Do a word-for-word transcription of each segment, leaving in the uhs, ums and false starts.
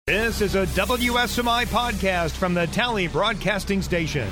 This is a W S M I podcast from the Tally Broadcasting Station.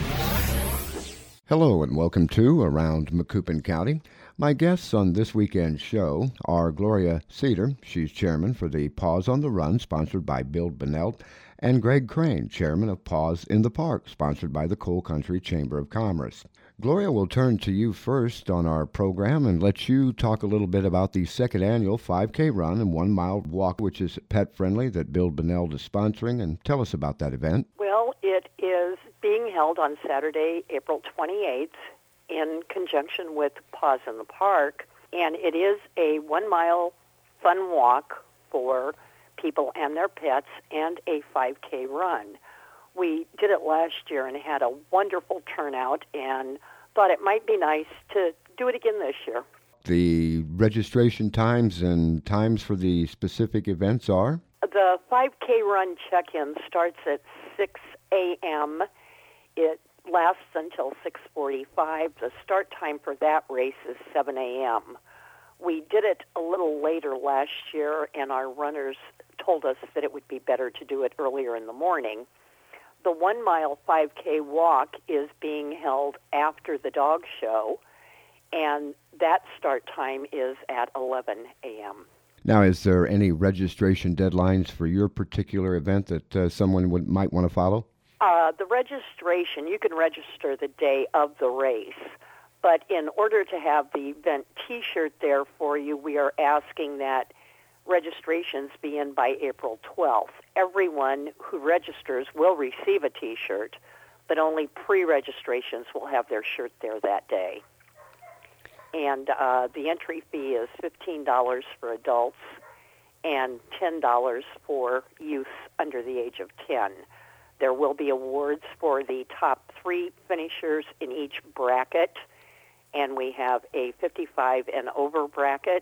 Hello and welcome to Around Macoupin County. My guests on this weekend's show are Gloria Cedar, she's chairman for the Paws on the Run, sponsored by Bill Benelt, and Greg Crane, chairman of Paws in the Park, sponsored by the Coal Country Chamber of Commerce. Gloria, will turn to you first on our program and let you talk a little bit about the second annual five K run and one mile walk, which is pet-friendly, that Bill Benelt is sponsoring, and tell us about that event. Well, it is being held on Saturday, April twenty-eighth, in conjunction with Paws in the Park, and it is a one-mile fun walk for people and their pets and a five K run. We did it last year and had a wonderful turnout and thought it might be nice to do it again this year. The registration times and times for the specific events are? The five K run check-in starts at six a.m. It lasts until six forty-five. The start time for that race is seven a.m. We did it a little later last year, and our runners told us that it would be better to do it earlier in the morning. The one-mile five K walk is being held after the dog show, and that start time is at eleven a.m. Now, is there any registration deadlines for your particular event that uh, someone would, might want to follow? Uh, the registration, you can register the day of the race, but in order to have the event T-shirt there for you, we are asking that registrations be in by April twelfth. Everyone who registers will receive a T-shirt, but only pre-registrations will have their shirt there that day. And uh, the entry fee is fifteen dollars for adults and ten dollars for youth under the age of ten. There will be awards for the top three finishers in each bracket, and we have a fifty-five and over bracket,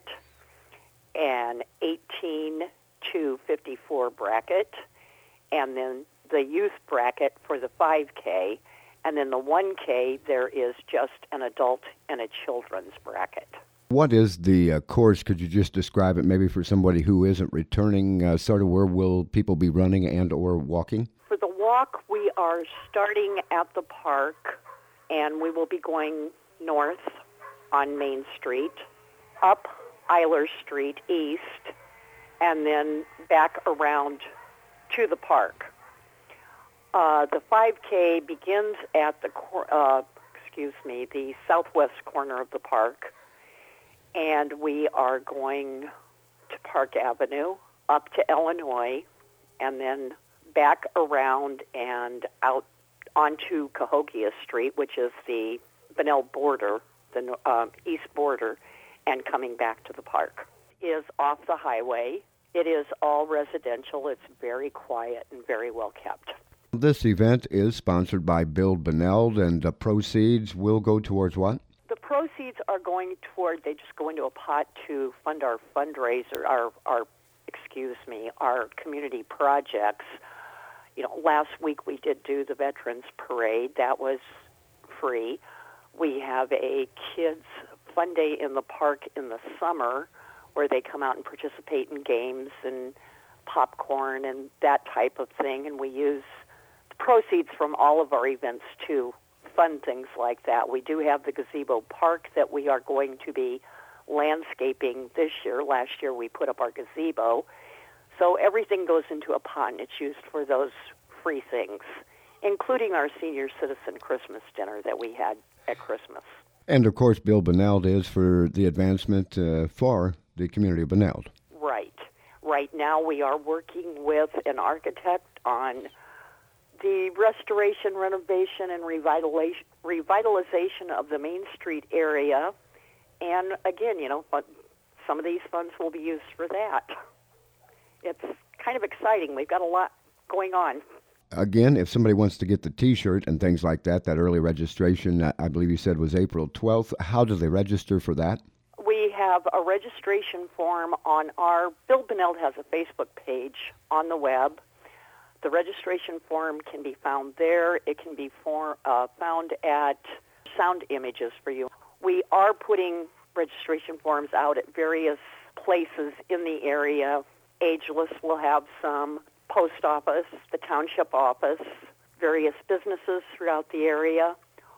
an eighteen to fifty-four bracket, and then the youth bracket for the five K, and then the one K, there is just an adult and a children's bracket. What is the uh, course? Could you just describe it maybe for somebody who isn't returning? Uh, sort of where will people be running and or walking? For the walk, we are starting at the park, and we will be going north on Main Street, up Eiler Street east, and then back around to the park. Uh, the five K begins at the cor- uh, excuse me, the southwest corner of the park, and we are going to Park Avenue, up to Illinois, and then back around and out onto Cahokia Street, which is the Bunnell border, the uh, east border, and coming back to the park. It is off the highway. It is all residential. It's very quiet and very well kept. This event is sponsored by Bill Beneld, and the proceeds will go towards what? The proceeds are going toward, they just go into a pot to fund our fundraiser, our, our excuse me, our community projects. You know, last week we did do the Veterans Parade. That was free. We have a kids' fun day in the park in the summer where they come out and participate in games and popcorn and that type of thing. And we use the proceeds from all of our events to fund things like that. We do have the gazebo park that we are going to be landscaping this year. Last year we put up our gazebo. So everything goes into a pot, and it's used for those free things, including our senior citizen Christmas dinner that we had at Christmas. And, of course, Bill Beneld is for the advancement uh, for the community of Beneld. Right. Right now we are working with an architect on the restoration, renovation, and revitalization, revitalization of the Main Street area. And, again, you know, some of these funds will be used for that. It's kind of exciting. We've got a lot going on. Again, if somebody wants to get the T-shirt and things like that, that early registration, I believe you said was April twelfth. How do they register for that? We have a registration form on our, Bill Beneld has a Facebook page on the web. The registration form can be found there. It can be for, uh, found at Sound Images for you. We are putting registration forms out at various places in the area. Ageless will have some. post office, the township office, various businesses throughout the area,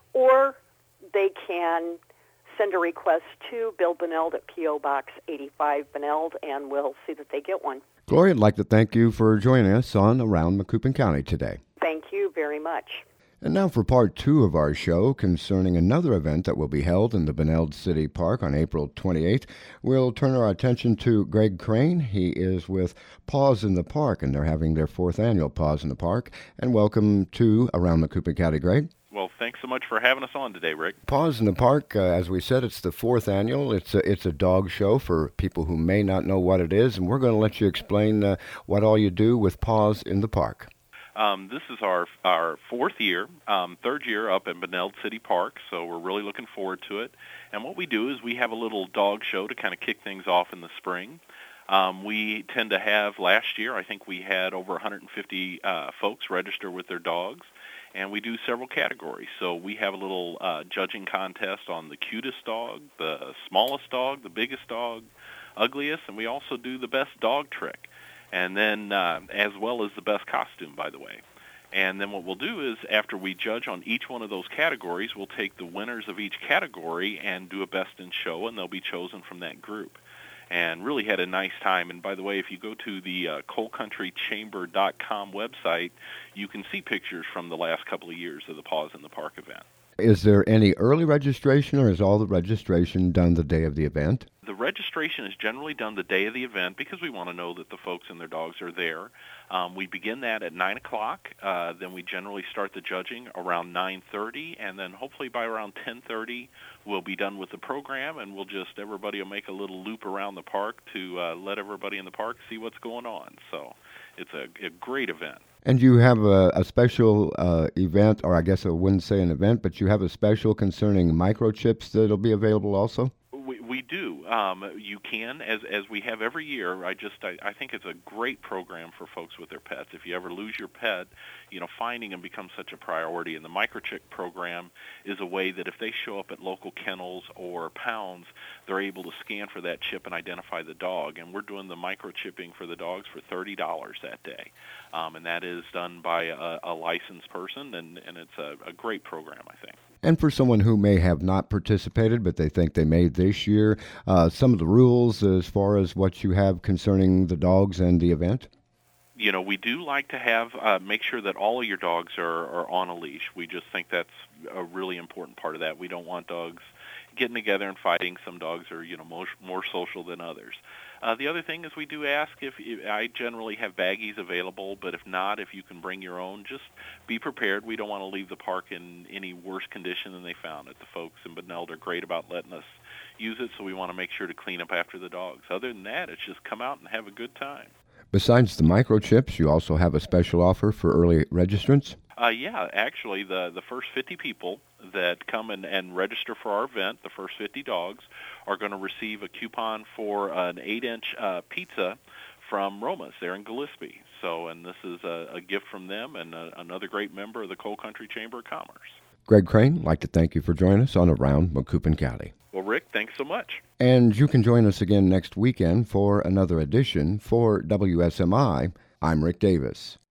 or they can send a request to Bill Beneld at P O. Box eighty-five, Beneld, and we'll see that they get one. Gloria, I'd like to thank you for joining us on Around Macoupin County today. Thank you very much. And now for part two of our show concerning another event that will be held in the Beneld City Park on April twenty-eighth. We'll turn our attention to Greg Crane. He is with Paws in the Park, and they're having their fourth annual Paws in the Park. And welcome to Around Macoupin County, Greg. Well, thanks so much for having us on today, Rick. Paws in the Park, uh, as we said, it's the fourth annual. It's a, it's a dog show for people who may not know what it is, and we're going to let you explain uh, what all you do with Paws in the Park. Um, this is our our fourth year, um, third year up in Beneld City Park, so we're really looking forward to it. And what we do is we have a little dog show to kind of kick things off in the spring. Um, we tend to have, last year, I think we had over one hundred fifty uh, folks register with their dogs, and we do several categories. So we have a little uh, judging contest on the cutest dog, the smallest dog, the biggest dog, ugliest, and we also do the best dog trick. And then, uh, as well as the best costume, by the way. And then what we'll do is, after we judge on each one of those categories, we'll take the winners of each category and do a best in show, and they'll be chosen from that group. And really had a nice time. And by the way, if you go to the uh, coal country chamber dot com website, you can see pictures from the last couple of years of the Paws in the Park event. Is there any early registration, or is all the registration done the day of the event? The registration is generally done the day of the event because we want to know that the folks and their dogs are there. Um, we begin that at nine o'clock. Uh, then we generally start the judging around nine thirty, and then hopefully by around ten thirty we'll be done with the program, and we'll just, everybody will make a little loop around the park to uh, let everybody in the park see what's going on. So it's a, a great event. And you have a, a special uh, event, or I guess I wouldn't say an event, but you have a special concerning microchips that'll be available also? We, we do. Um, you can, as as we have every year. I just I, I think it's a great program for folks with their pets. If you ever lose your pet, you know, finding them becomes such a priority. And the microchip program is a way that if they show up at local kennels or pounds, they're able to scan for that chip and identify the dog. And we're doing the microchipping for the dogs for thirty dollars that day, um, and that is done by a, a licensed person, and and it's a, a great program, I think. And for someone who may have not participated, but they think they may this year, uh, some of the rules as far as what you have concerning the dogs and the event? You know, we do like to have, uh, make sure that all of your dogs are, are on a leash. We just think that's a really important part of that. We don't want dogs getting together and fighting. Some dogs are, you know, more, more social than others. Uh, the other thing is we do ask if, if I generally have baggies available, but if not, if you can bring your own, just be prepared. We don't want to leave the park in any worse condition than they found it. The folks in Beneld are great about letting us use it, so we want to make sure to clean up after the dogs. Other than that, it's just come out and have a good time. Besides the microchips, you also have a special offer for early registrants? Uh, yeah, actually, the, the first fifty people that come and, and register for our event, the first fifty dogs, are going to receive a coupon for an eight-inch uh, pizza from Roma's there in Gillespie. So, and this is a, a gift from them and a, another great member of the Coal Country Chamber of Commerce. Greg Crane, I'd like to thank you for joining us on Around Macoupin County. Well, Rick, thanks so much. And you can join us again next weekend for another edition. For W S M I, I'm Rick Davis.